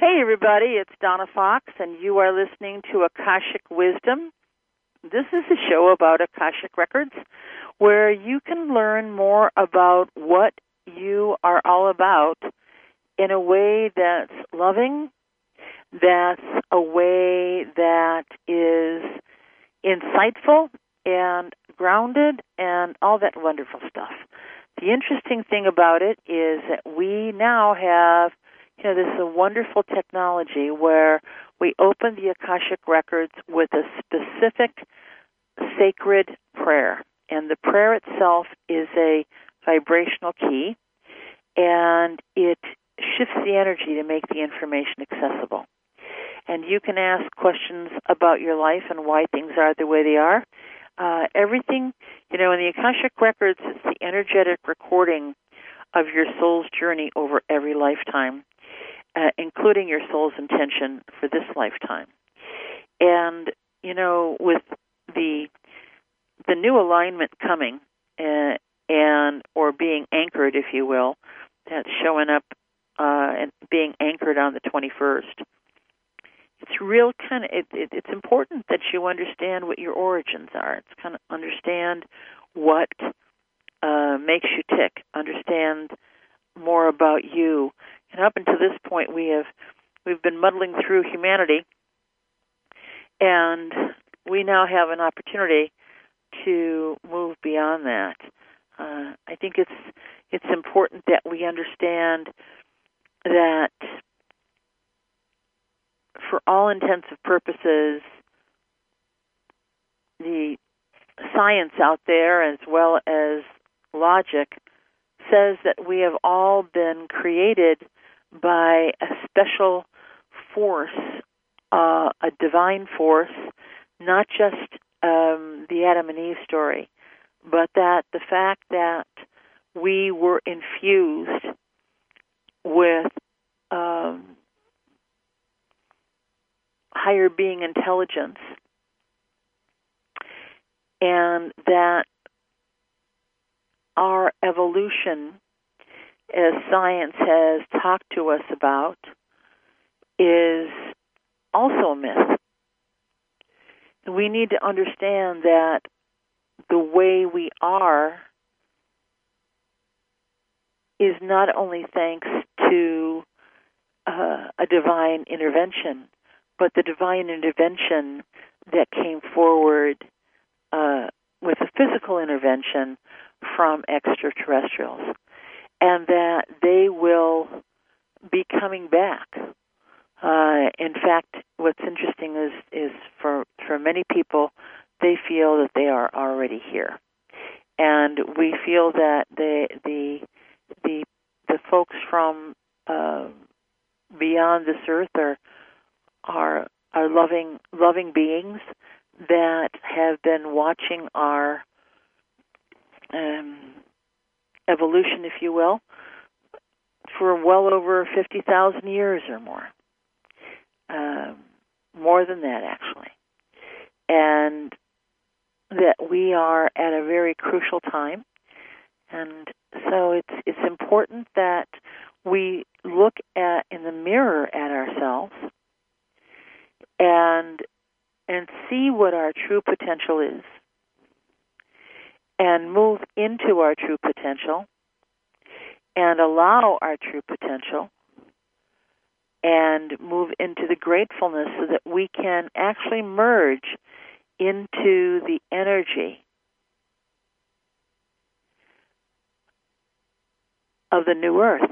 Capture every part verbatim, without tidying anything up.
Hey, everybody, it's Donna Fox, and you are listening to Akashic Wisdom. This is a show about Akashic Records, where you can learn more about what you are all about in a way that's loving, that's a way that is insightful and grounded and all that wonderful stuff. The interesting thing about it is that we now have, you know, this is a wonderful technology where we open the Akashic Records with a specific sacred prayer. And the prayer itself is a vibrational key, and it shifts the energy to make the information accessible. And you can ask questions about your life and why things are the way they are. Uh, everything, you know, in the Akashic Records, it's the energetic recording of your soul's journey over every lifetime, uh, including your soul's intention for this lifetime. And, you know, with the the new alignment coming, uh, and or being anchored, if you will, that's showing up uh, and being anchored on the twenty-first, it's real kind of, it, it, it's important that you understand what your origins are. It's kind of understand what uh, makes you tick, understand more about you. And up until this point, we have, we've been muddling through humanity, and we now have an opportunity to move beyond that. Uh, I think it's, it's important that we understand that for all intents and purposes, the science out there, as well as logic, says that we have all been created by a special force, uh, a divine force, not just um, the Adam and Eve story, but that the fact that we were infused with um, higher being intelligence, and that our evolution, as science has talked to us about, is also a myth. We need to understand that the way we are is not only thanks to uh, a divine intervention, but the divine intervention that came forward uh, with a physical intervention from extraterrestrials, and that they will be coming back. Uh, in fact, what's interesting is, is for, for many people, they feel that they are already here. And we feel that the the the, the folks from uh, beyond this earth are are are loving loving beings that have been watching our um, evolution, if you will, for well over fifty thousand years or more. Um, more than that, actually. And that we are at a very crucial time. And so it's it's important that we look at in the mirror at ourselves and and see what our true potential is, and move into our true potential, and allow our true potential, and move into the gratefulness so that we can actually merge into the energy of the new earth.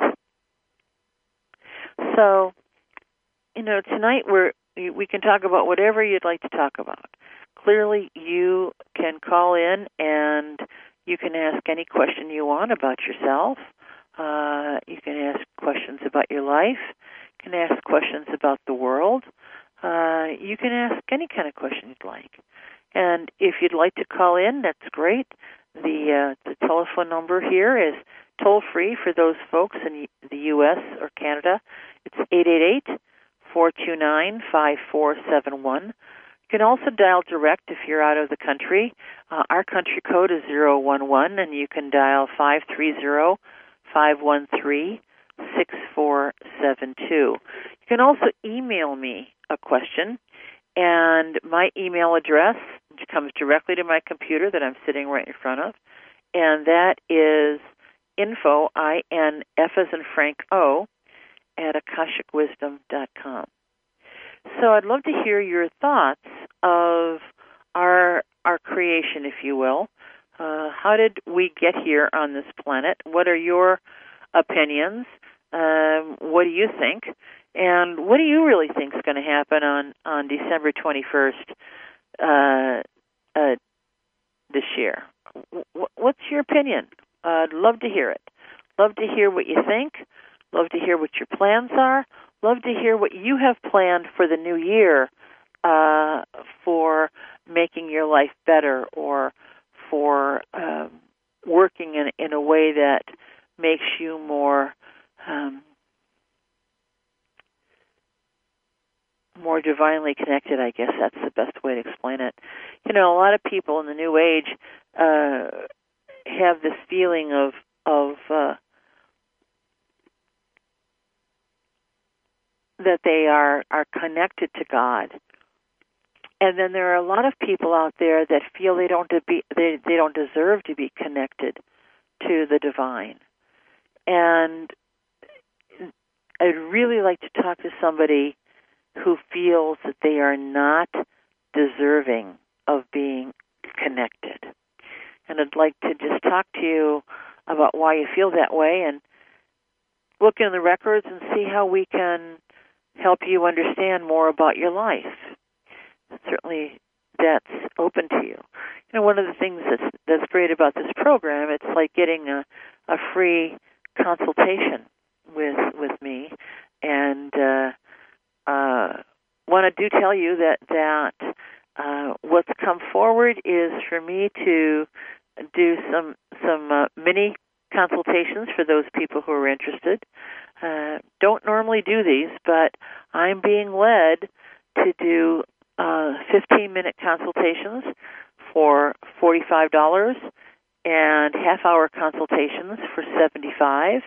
So, you know, tonight we're we can talk about whatever you'd like to talk about. Clearly, you can call in and you can ask any question you want about yourself. Uh, you can ask questions about your life. You can ask questions about the world. Uh, you can ask any kind of question you'd like. And if you'd like to call in, that's great. The uh, the telephone number here is toll-free for those folks in the U S or Canada. It's eight eight eight, four two nine, five four seven one. You can also dial direct if you're out of the country. Uh, our country code is zero one one, and you can dial five three zero, five one three, six four seven two. You can also email me a question, and my email address comes directly to my computer that I'm sitting right in front of, and that is info, I N F as in Frank O, at akashic wisdom dot com. So I'd love to hear your thoughts of our our creation, if you will. Uh, how did we get here on this planet? What are your opinions? Um, what do you think? And what do you really think is going to happen on, on December twenty-first uh, uh, this year? W- what's your opinion? Uh, I'd love to hear it. Love to hear what you think. Love to hear what your plans are. Love to hear what you have planned for the new year uh, for making your life better or for um, working in, in a way that makes you more um, more divinely connected. I guess that's the best way to explain it. You know, a lot of people in the New Age uh, have this feeling of of uh, that they are, are connected to God. And then there are a lot of people out there that feel they don't to be they, they don't deserve to be connected to the divine. And I'd really like to talk to somebody who feels that they are not deserving of being connected. And I'd like to just talk to you about why you feel that way and look in the records and see how we can help you understand more about your life. Certainly that's open to you. You know, one of the things that's, that's great about this program, it's like getting a, a free consultation with with me. And uh, uh, want to do tell you that, that uh, what's come forward is for me to do some, some uh, mini consultations for those people who are interested. Uh, don't normally do these, but I'm being led to do uh, fifteen-minute consultations for forty-five dollars and half-hour consultations for seventy-five dollars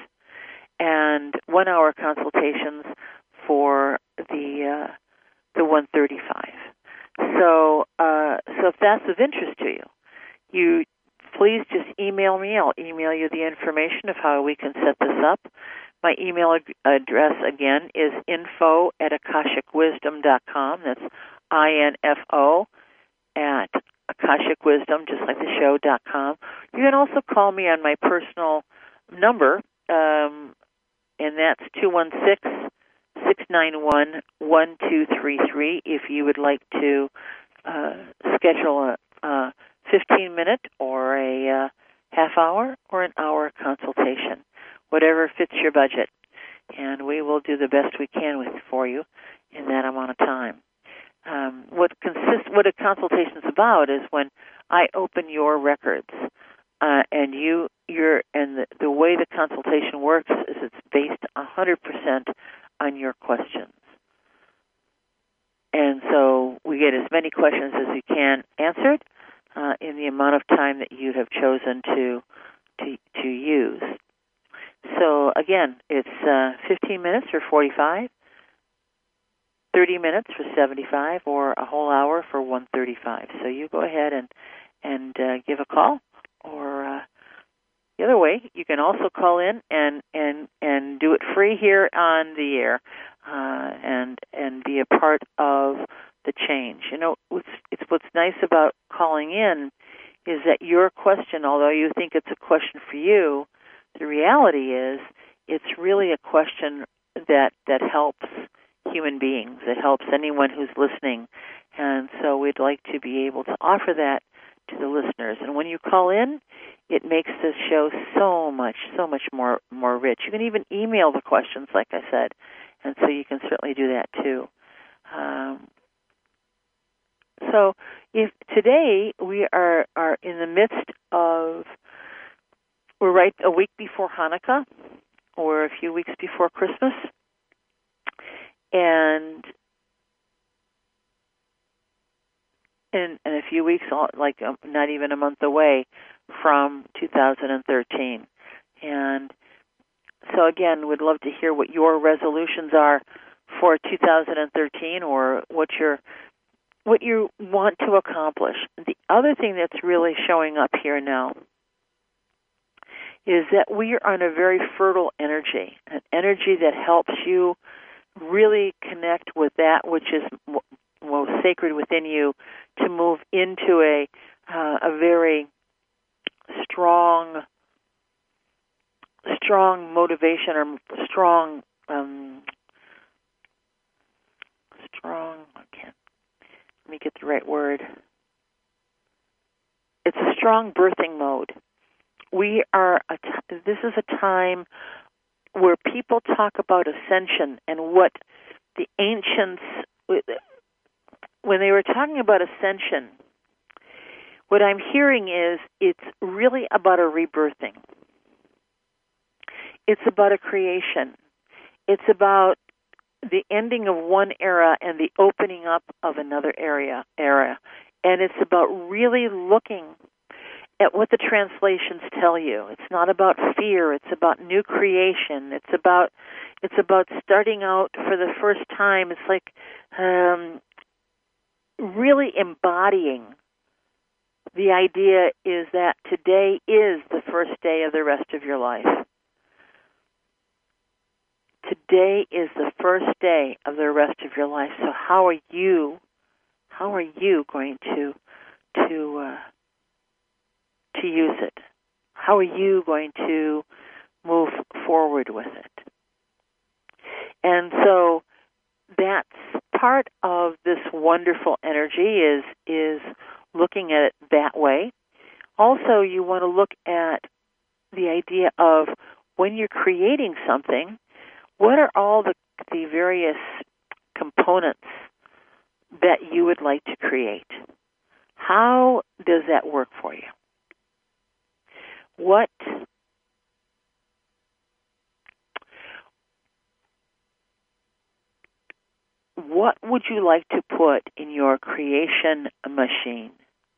and one-hour consultations for the uh, the one hundred thirty-five dollars. So, uh, so if that's of interest to you, you please just email me. I'll email you the information of how we can set this up. My email ag- address, again, is info at akashic wisdom dot com. That's I N F O at akashic wisdom, just like the show, dot com. You can also call me on my personal number, um, and that's two one six, six nine one, one two three three if you would like to uh, schedule a, a fifteen-minute or a uh, half-hour or an hour consultation, whatever fits your budget. And we will do the best we can with for you in that amount of time. Um, what consists, what a consultation is about is when I open your records, uh, and you, you're, and the, the way the consultation works is it's based one hundred percent on your questions. And so we get as many questions as we can answered uh, in the amount of time that you have chosen to to, to use. So again, it's uh, fifteen minutes for forty-five, thirty minutes for seventy-five, or a whole hour for one hundred thirty-five. So you go ahead and and uh, give a call, or uh, the other way, you can also call in and and and do it free here on the air, uh, and and be a part of the change. You know, what's, it's what's nice about calling in is that your question, although you think it's a question for you, the reality is it's really a question that that helps human beings. It helps anyone who's listening. And so we'd like to be able to offer that to the listeners. And when you call in, it makes the show so much, so much more, more rich. You can even email the questions, like I said, and so you can certainly do that too. Um, so if today we are, are in the midst of, we're right a week before Hanukkah, or a few weeks before Christmas, and in, in a few weeks, like um, not even a month away from two thousand thirteen. And so again, we'd love to hear what your resolutions are for two thousand thirteen, or what you're what you want to accomplish. The other thing that's really showing up here now is that we are on a very fertile energy, an energy that helps you really connect with that which is most sacred within you, to move into a uh, a very strong, strong motivation or strong, um, strong. I can't. Let me get the right word. It's a strong birthing mode. We are. A t- this is a time where people talk about ascension, and what the ancients, when they were talking about ascension, what I'm hearing is it's really about a rebirthing. It's about a creation. It's about the ending of one era and the opening up of another area era. And it's about really looking at what the translations tell you. It's not about fear. It's about new creation. It's about it's about starting out for the first time. It's like um, really embodying the idea is that today is the first day of the rest of your life. Today is the first day of the rest of your life. So how are you? How are you going to to uh, to use it? How are you going to move forward with it? And so that's part of this wonderful energy is is looking at it that way. Also, you want to look at the idea of when you're creating something, what are all the, the various components that you would like to create? How does that work for you? What what would you like to put in your creation machine?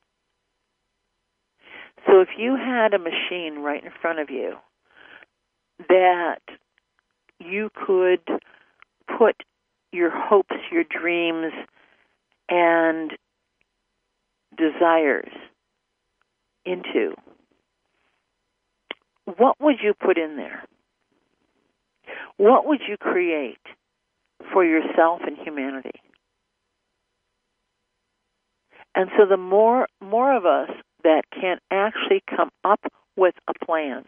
So if you had a machine right in front of you that you could put your hopes, your dreams, and desires into, what would you put in there? What would you create for yourself and humanity? And so the more more of us that can actually come up with a plan,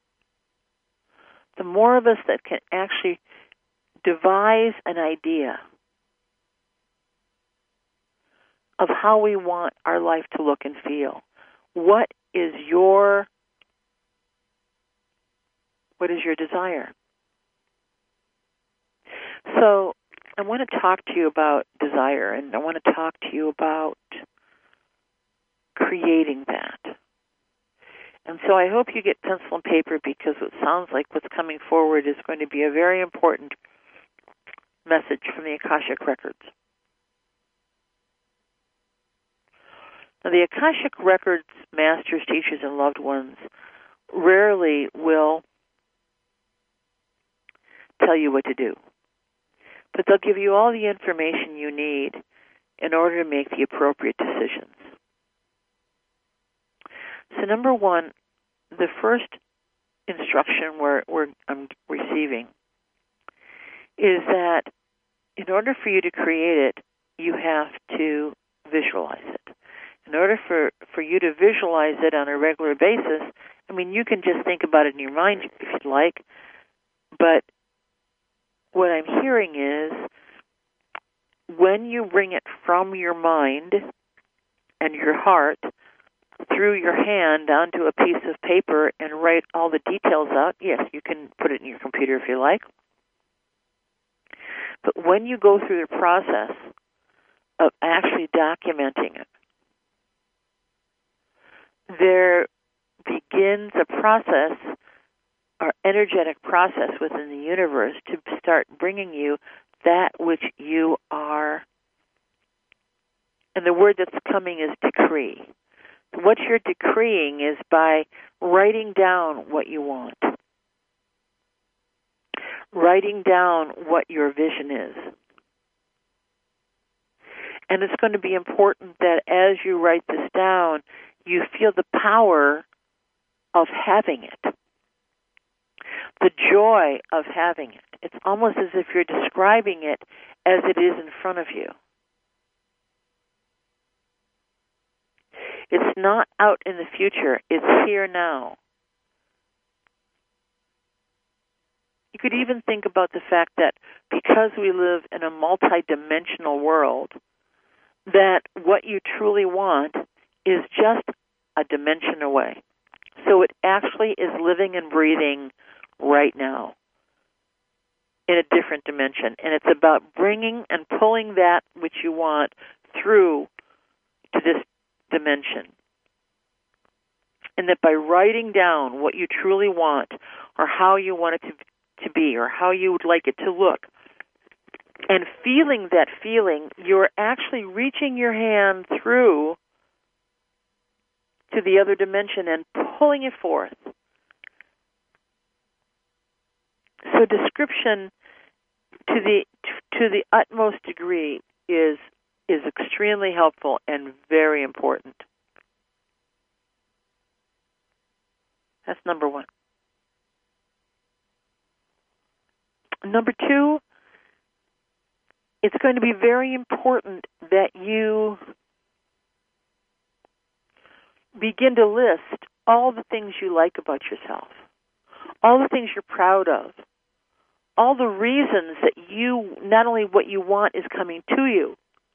the more of us that can actually devise an idea of how we want our life to look and feel. What is your what is your desire? So I want to talk to you about desire, and I want to talk to you about creating that. And so I hope you get pencil and paper, because it sounds like what's coming forward is going to be a very important message from the Akashic Records. Now, the Akashic Records masters, teachers, and loved ones rarely will tell you what to do, but they'll give you all the information you need in order to make the appropriate decisions. So number one, the first instruction we're, we're, I'm receiving is that in order for you to create it, you have to visualize it. In order for, for you to visualize it on a regular basis, I mean, you can just think about it in your mind if you'd like, but what I'm hearing is when you bring it from your mind and your heart through your hand onto a piece of paper and write all the details out, yes, you can put it in your computer if you like. But when you go through the process of actually documenting it, there begins a process, or energetic process within the universe to start bringing you that which you are. And the word that's coming is decree. What you're decreeing is by writing down what you want. writing down what your vision is. And it's going to be important that as you write this down, you feel the power of having it, the joy of having it. It's almost as if you're describing it as it is in front of you. It's not out in the future. It's here now. You could even think about the fact that because we live in a multidimensional world, that what you truly want is just a dimension away. So it actually is living and breathing right now in a different dimension. And it's about bringing and pulling that which you want through to this dimension. And that by writing down what you truly want or how you want it to, to be or how you would like it to look, and feeling that feeling, you're actually reaching your hand through to the other dimension and pulling it forth. So description to the to the utmost degree is is extremely helpful and very important. That's number one. Number two, it's going to be very important that you begin to list all the things you like about yourself, all the things you're proud of, all the reasons that you, not only what you want is coming to you,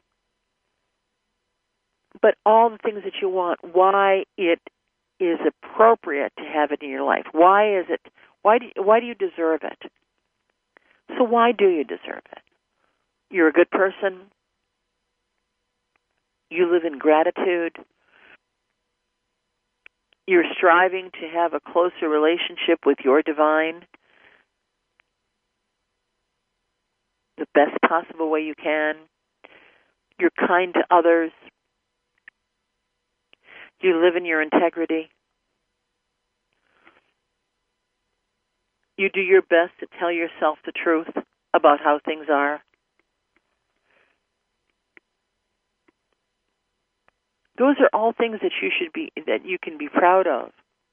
but all the things that you want, why it is appropriate to have it in your life. Why is it, why do, why do you deserve it? So why do you deserve it? You're a good person. You live in gratitude. You're striving to have a closer relationship with your divine the best possible way you can. You're kind to others. You live in your integrity. You do your best to tell yourself the truth about how things are. Those are all things that you should be, that you can be proud of.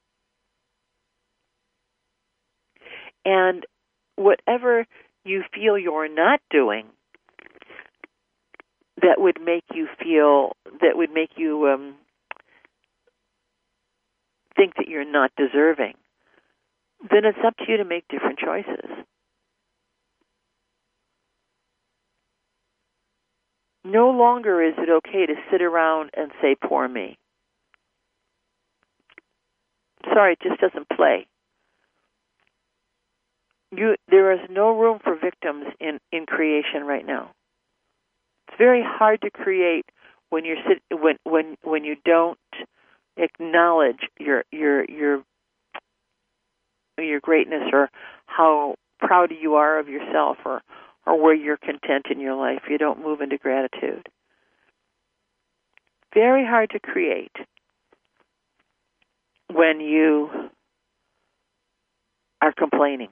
And whatever you feel you're not doing that would make you feel, that would make you um, think that you're not deserving, then it's up to you to make different choices. No longer is it okay to sit around and say, poor me. Sorry, it just doesn't play. You, there is no room for victims in, in creation right now. It's very hard to create when you're sit, when when when you don't acknowledge your your your your greatness or how proud you are of yourself or or where you're content in your life. You don't move into gratitude. Very hard to create when you are complaining.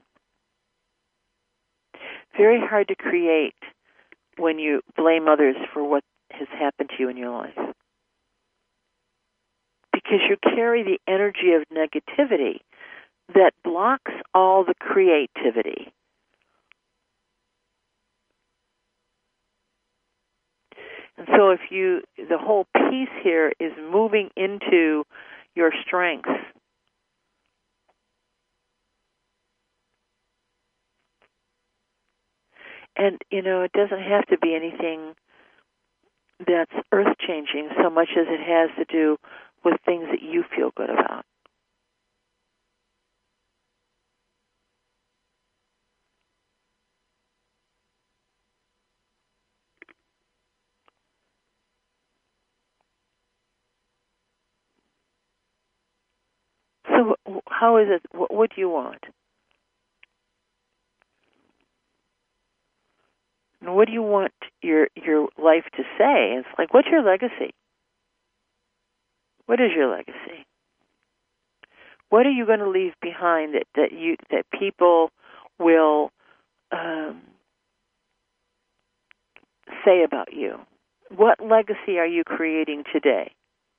Very hard to create when you blame others for what has happened to you in your life. Because you carry the energy of negativity that blocks all the creativity. And so if you, the whole piece here is moving into your strengths. And, you know, it doesn't have to be anything that's earth-changing so much as it has to do with things that you feel good about. So how is it, what, what do you want? And what do you want your your life to say? It's like, what's your legacy? What is your legacy? What are you going to leave behind that, that you that people will um, say about you? What legacy are you creating today?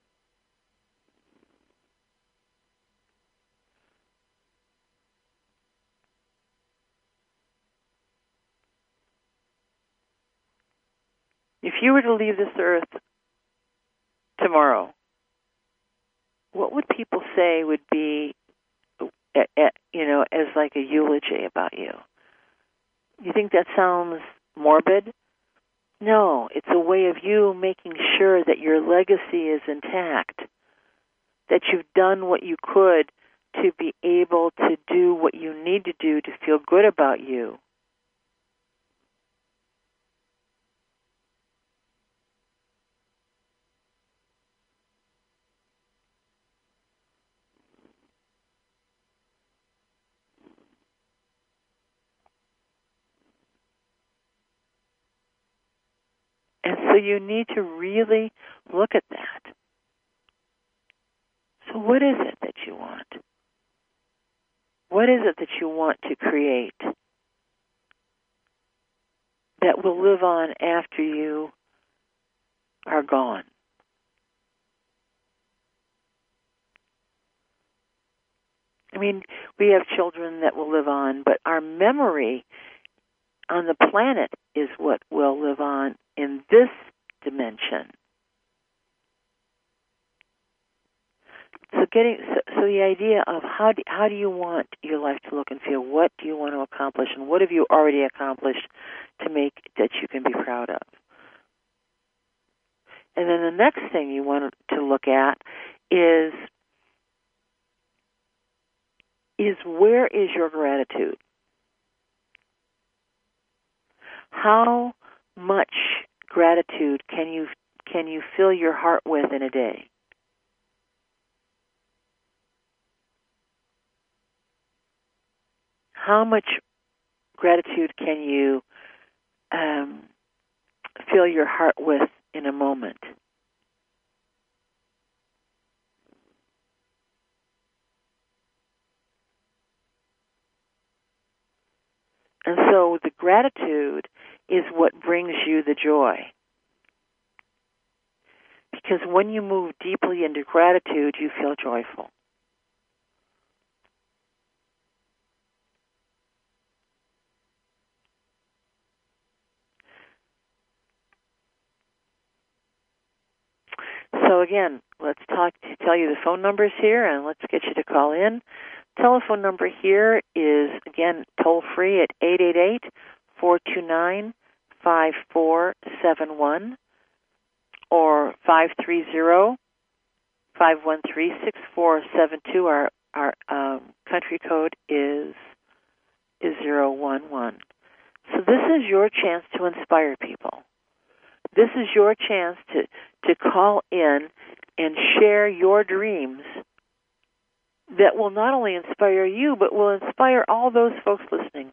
If you were to leave this earth tomorrow, what would people say would be, you know, as like a eulogy about you? You think that sounds morbid? No, it's a way of you making sure that your legacy is intact, that you've done what you could to be able to do what you need to do to feel good about you. And so you need to really look at that. So what is it that you want? What is it that you want to create that will live on after you are gone? I mean, we have children that will live on, but our memory on the planet is what will live on in this dimension. So getting so, so the idea of how do, how do you want your life to look and feel? What do you want to accomplish, and what have you already accomplished to make that you can be proud of? And then the next thing you want to look at is is where is your gratitude? How much gratitude can you can you fill your heart with in a day? How much gratitude can you um, fill your heart with in a moment? And so the gratitude is what brings you the joy. Because when you move deeply into gratitude, you feel joyful. So again, let's talk to tell you the phone numbers here, and let's get you to call in. Telephone number here is, again, toll-free at eight eight eight, four two nine, five four seven one or five three zero, five one three, six four seven two. Our our um, country code is is zero one one. So this is your chance to inspire people. This is your chance to, to call in and share your dreams that will not only inspire you, but will inspire all those folks listening.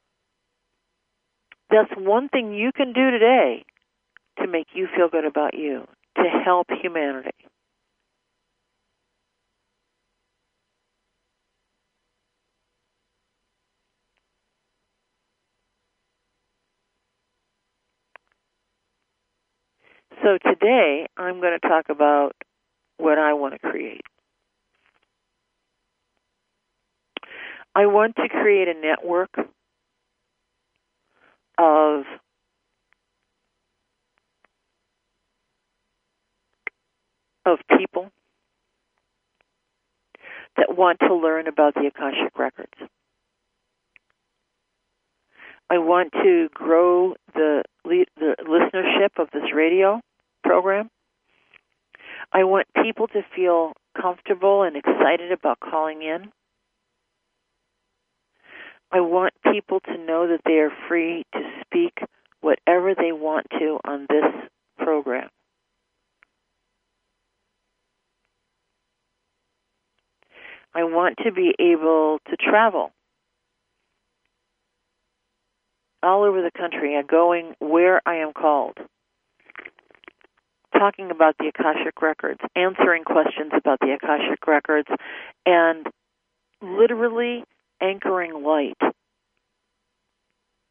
That's one thing you can do today to make you feel good about you, to help humanity. So today, I'm going to talk about what I want to create. I want to create a network of of people that want to learn about the Akashic Records. I want to grow the the listenership of this radio program. I want people to feel comfortable and excited about calling in. I want people to know that they are free to speak whatever they want to on this program. I want to be able to travel all over the country and going where I am called, talking about the Akashic Records, answering questions about the Akashic Records, and literally anchoring light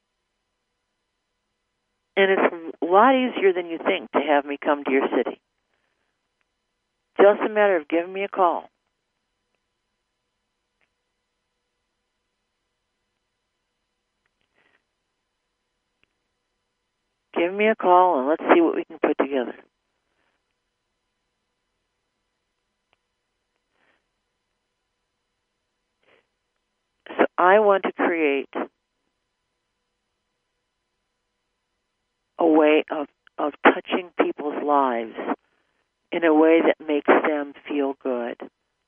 And it's a lot easier than you think to have me come to your city. Just a matter of giving me a call. Give me a call and let's see what we can put together. So I want to create a way of, of touching people's lives in a way that makes them feel good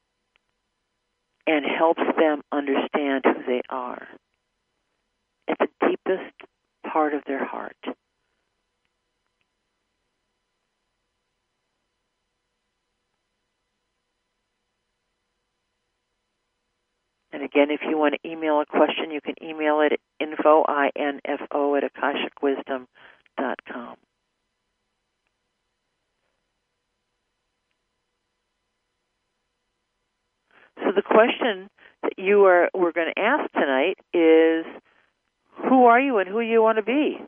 and helps them understand who they are at the deepest part of their heart. And again, if you want to email a question, you can email it at info, I N F O, at akashic wisdom dot com. So the question that you are we're going to ask tonight is, who are you and who you want to be?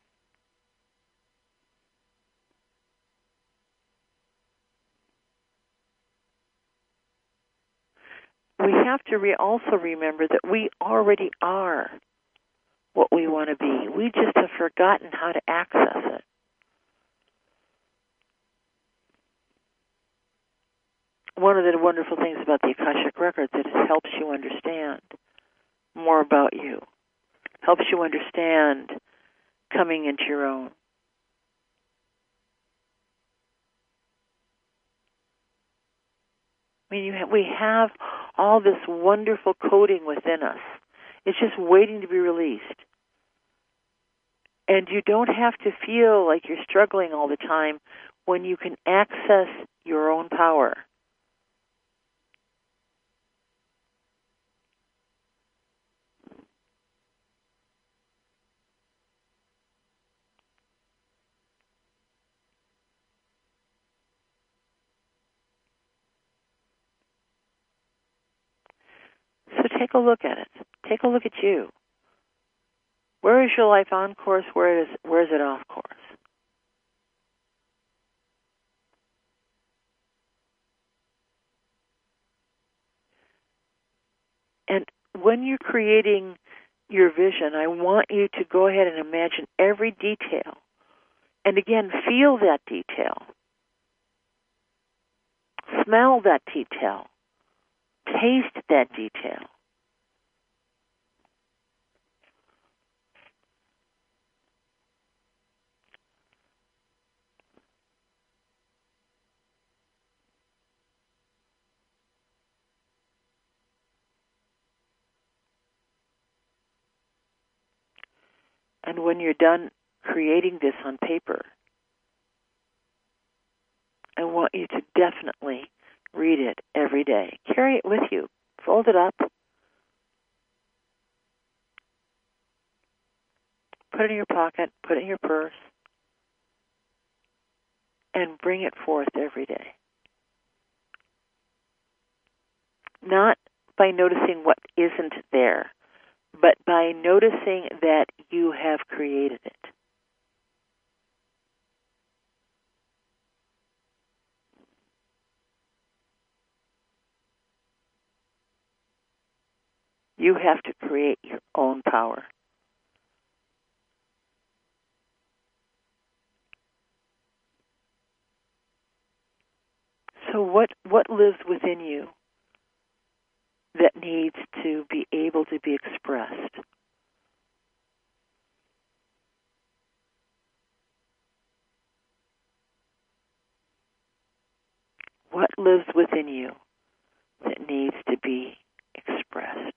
We have to re- also remember that we already are what we want to be. We just have forgotten how to access it. One of the wonderful things about the Akashic Records is it helps you understand more about you, helps you understand coming into your own. I mean, you have, we have all this wonderful coding within us. It's just waiting to be released. And you don't have to feel like you're struggling all the time when you can access your own power. So take a look at it. Take a look at you. Where is your life on course? Where is where is it off course? And when you're creating your vision, I want you to go ahead and imagine every detail. And again, feel that detail. Smell that detail. Taste that detail. And when you're done creating this on paper, I want you to definitely read it every day. Carry it with you. Fold it up. Put it in your pocket. Put it in your purse. And bring it forth every day. Not by noticing what isn't there, but by noticing that you have created it. You have to create your own power. So what, what lives within you that needs to be able to be expressed? What lives within you that needs to be expressed?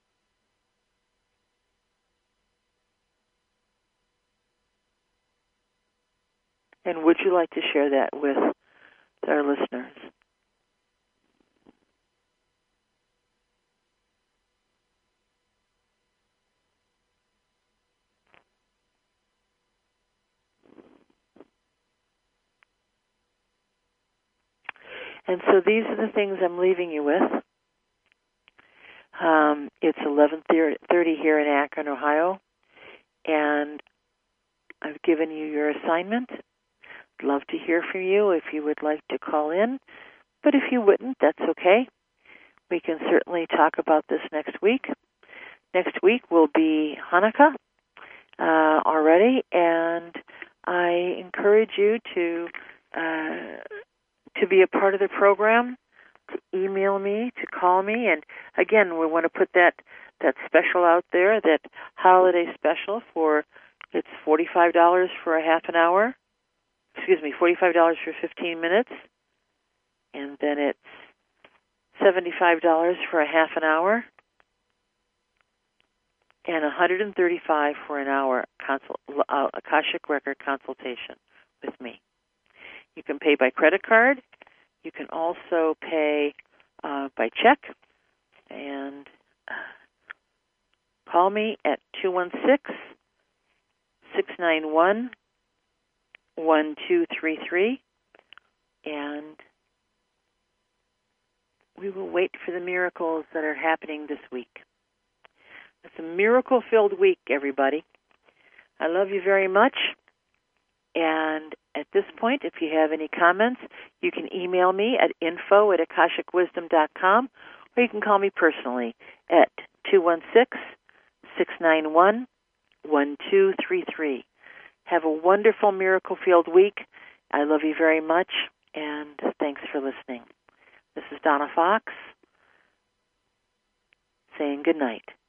And would you like to share that with our listeners? And so these are the things I'm leaving you with. Um, it's eleven thirty here in Akron, Ohio, and I've given you your assignment. I'd love to hear from you if you would like to call in. But if you wouldn't, that's okay. We can certainly talk about this next week. Next week will be Hanukkah uh, already, and I encourage you to uh, to be a part of the program, to email me, to call me. And again, we want to put that, that special out there, that holiday special for, it's forty-five dollars for a half an hour. Excuse me, forty-five dollars for fifteen minutes. And then it's seventy-five dollars for a half an hour. And one hundred thirty-five dollars for an hour consult, uh, Akashic Record consultation with me. You can pay by credit card. You can also pay uh, by check. And uh, call me at two one six, six nine one, one two three three. And we will wait for the miracles that are happening this week. It's a miracle-filled week, everybody. I love you very much. And at this point, if you have any comments, you can email me at info at akashic wisdom dot com, or you can call me personally at two one six, six nine one, one two three three. Have a wonderful miracle-filled week. I love you very much, and thanks for listening. This is Donna Fox saying good night.